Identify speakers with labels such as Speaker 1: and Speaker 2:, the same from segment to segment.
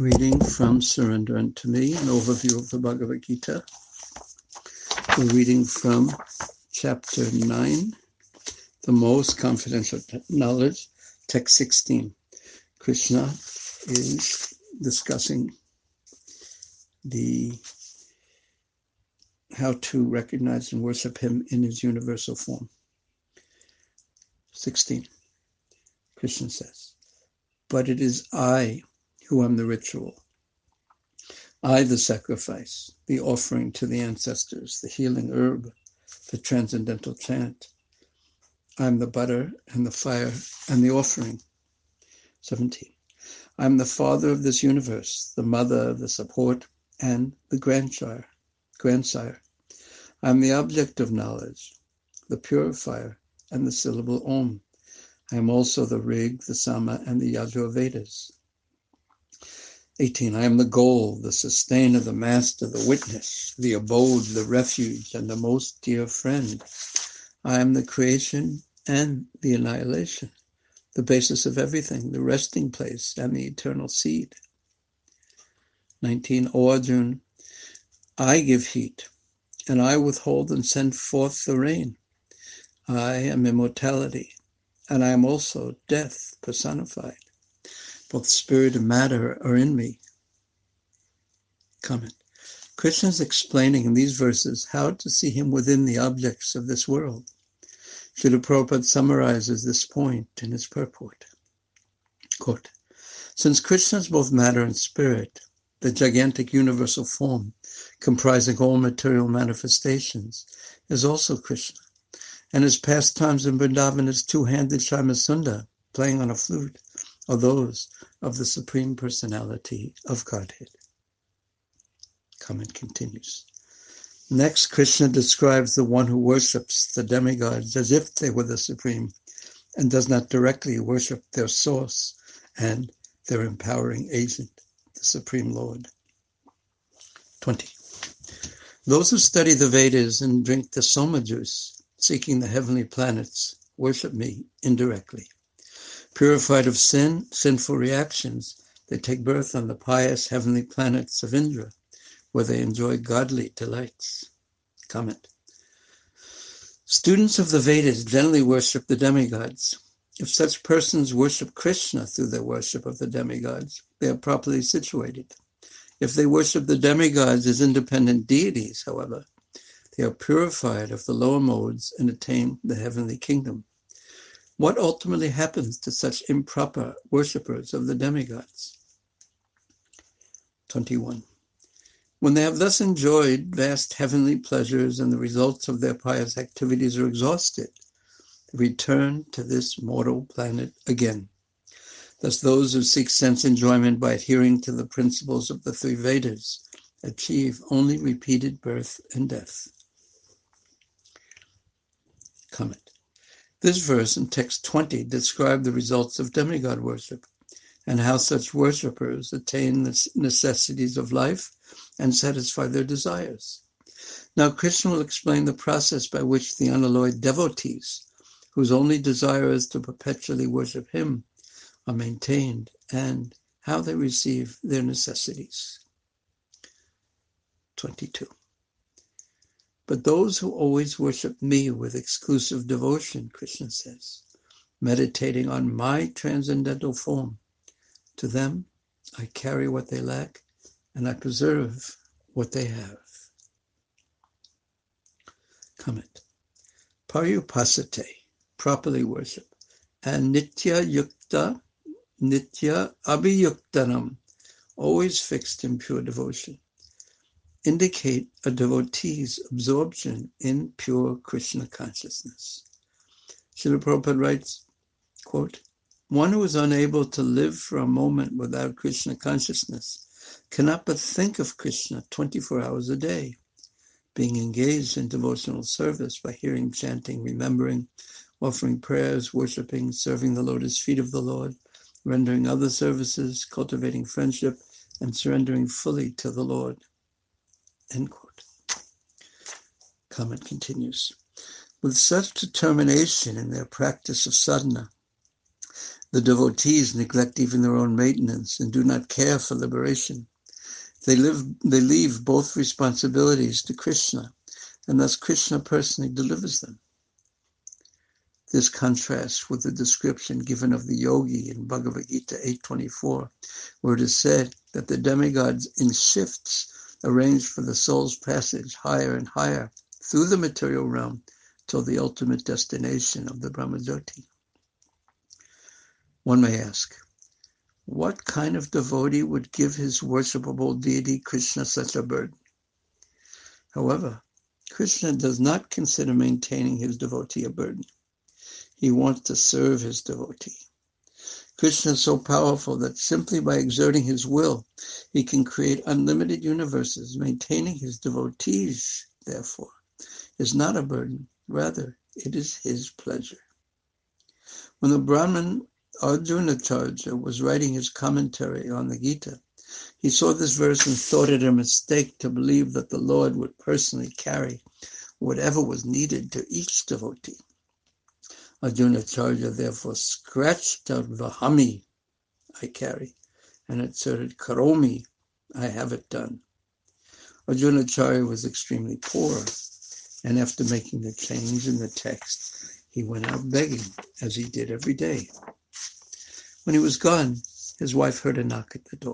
Speaker 1: Reading from Surrender Unto Me, an overview of the Bhagavad Gita. We're reading from chapter 9, the most confidential knowledge, text 16. Krishna is discussing how to recognize and worship him in his universal form. 16. Krishna says, "But it is I who am the ritual. I, the sacrifice, the offering to the ancestors, the healing herb, the transcendental chant. I am the butter and the fire and the offering." 17. I am the father of this universe, the mother, the support, and the grandsire. I am the object of knowledge, the purifier, and the syllable Om. I am also the Rig, the Sama, and the Yajur Vedas. 18. I am the goal, the sustainer, the master, the witness, the abode, the refuge, and the most dear friend. I am the creation and the annihilation, the basis of everything, the resting place, and the eternal seed. 19. O Arjuna, I give heat, and I withhold and send forth the rain. I am immortality, and I am also death personified. Both spirit and matter are in me. Comment. Krishna is explaining in these verses how to see him within the objects of this world. Srila Prabhupada summarizes this point in his purport. Quote, since Krishna is both matter and spirit, the gigantic universal form, comprising all material manifestations, is also Krishna, and his pastimes in Vrindavan is two-handed Shyamasundar, playing on a flute, are those of the Supreme Personality of Godhead. Comment continues. Next, Krishna describes the one who worships the demigods as if they were the Supreme and does not directly worship their source and their empowering agent, the Supreme Lord. 20. Those who study the Vedas and drink the Soma juice, seeking the heavenly planets, worship me indirectly. Purified of sin, sinful reactions, they take birth on the pious heavenly planets of Indra, where they enjoy godly delights. Comment. Students of the Vedas generally worship the demigods. If such persons worship Krishna through their worship of the demigods, they are properly situated. If they worship the demigods as independent deities, however, they are purified of the lower modes and attain the heavenly kingdom. What ultimately happens to such improper worshippers of the demigods? 21. When they have thus enjoyed vast heavenly pleasures and the results of their pious activities are exhausted, they return to this mortal planet again. Thus those who seek sense enjoyment by adhering to the principles of the three Vedas achieve only repeated birth and death. Comment. This verse in text 20 describes the results of demigod worship and how such worshippers attain the necessities of life and satisfy their desires. Now Krishna will explain the process by which the unalloyed devotees, whose only desire is to perpetually worship him, are maintained and how they receive their necessities. 22. But those who always worship me with exclusive devotion, Krishna says, meditating on my transcendental form, to them I carry what they lack and I preserve what they have. Comment. Pariyupasate, properly worship, and nitya yukta, nitya abhiyuktanam, always fixed in pure devotion, indicate a devotee's absorption in pure Krishna consciousness. Srila Prabhupada writes, quote, one who is unable to live for a moment without Krishna consciousness cannot but think of Krishna 24 hours a day, being engaged in devotional service by hearing, chanting, remembering, offering prayers, worshiping, serving the lotus feet of the Lord, rendering other services, cultivating friendship, and surrendering fully to the Lord. End quote. Comment continues. With such determination in their practice of sadhana, The devotees neglect even their own maintenance and do not care for liberation. They leave both responsibilities to Krishna, and thus Krishna personally delivers them. This contrasts with the description given of the yogi in Bhagavad Gita 8.24, where it is said that the demigods in shifts arrange for the soul's passage higher and higher through the material realm till the ultimate destination of the Brahmajyoti. One may ask, what kind of devotee would give his worshipable deity Krishna such a burden? However, Krishna does not consider maintaining his devotee a burden. He wants to serve his devotee. Krishna is so powerful that simply by exerting his will, he can create unlimited universes. Maintaining his devotees, therefore, is not a burden. Rather, it is his pleasure. When the Brahmin Arjunacharya was writing his commentary on the Gita, he saw this verse and thought it a mistake to believe that the Lord would personally carry whatever was needed to each devotee. Arjunacharya therefore scratched out Vahami, I carry, and inserted Karomi, I have it done. Arjunacharya was extremely poor, and after making the change in the text, he went out begging, as he did every day. When he was gone, his wife heard a knock at the door.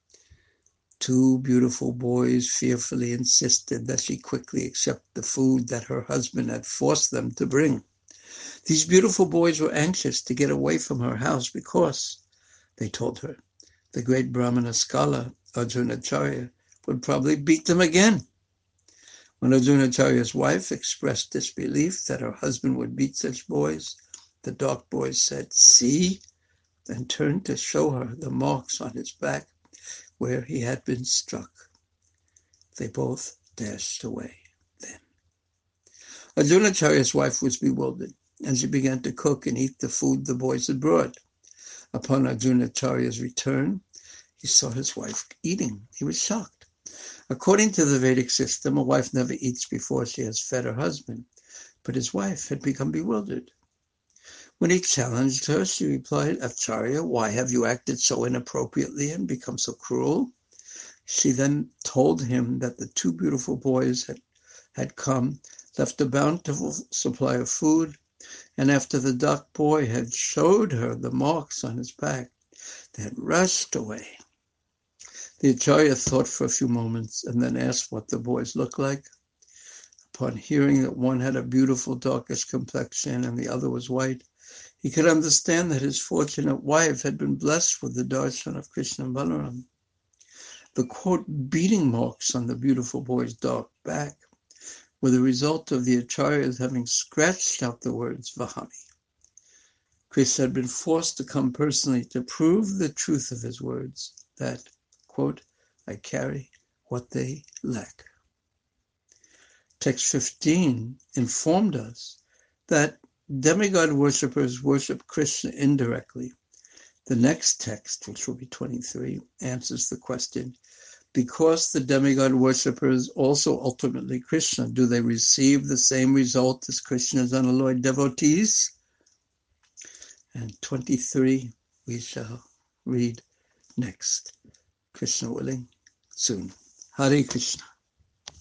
Speaker 1: Two beautiful boys fearfully insisted that she quickly accept the food that her husband had forced them to bring. These beautiful boys were anxious to get away from her house because, they told her, the great Brahmana scholar, Arjunacharya, would probably beat them again. When Arjunacharya's wife expressed disbelief that her husband would beat such boys, the dark boys said, "See," and turned to show her the marks on his back where he had been struck. They both dashed away then. Arjunacharya's wife was bewildered, and she began to cook and eat the food the boys had brought. Upon Arjunacharya's return, he saw his wife eating. He was shocked. According to the Vedic system, a wife never eats before she has fed her husband, but his wife had become bewildered. When he challenged her, she replied, "Acharya, why have you acted so inappropriately and become so cruel?" She then told him that the two beautiful boys had come, left a bountiful supply of food, and after the dark boy had showed her the marks on his back, they had rushed away. The Acharya thought for a few moments and then asked what the boys looked like. Upon hearing that one had a beautiful darkish complexion and the other was white, he could understand that his fortunate wife had been blessed with the darshan of Krishna and Balaram. The quote, beating marks on the beautiful boy's dark back were the result of the Acharyas having scratched out the words Vahami. Krishna had been forced to come personally to prove the truth of his words, that, quote, I carry what they lack. Text 15 informed us that demigod worshippers worship Krishna indirectly. The next text, which will be 23, answers the question, because the demigod worshippers also ultimately Krishna, do they receive the same result as Krishna's unalloyed devotees? And 23 we shall read next, Krishna willing, soon. Hare Krishna.